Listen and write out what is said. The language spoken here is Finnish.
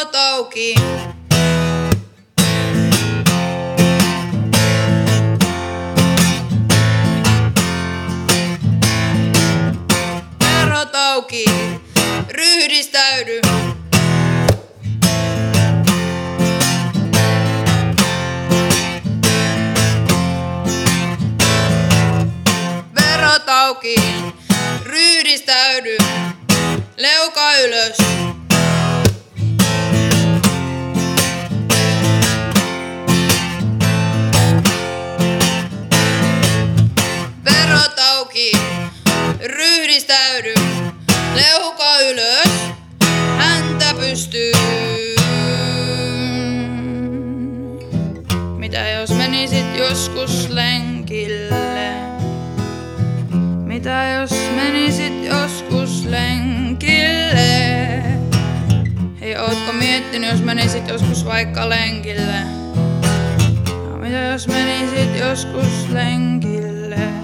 Verot auki. Verot auki. Ryhdistäydy. Verot auki. Ryhdistäydy. Leuka ylös. Verot auki. Ryhdistäydy. Leuka ylös. Häntä pystyyn. Mitä jos menisit joskus lenkille? Mitä jos menisit joskus lenkille? Hei, ootko miettinyt, jos menisit joskus vaikka lenkille? Mitä jos menisit joskus lenkille?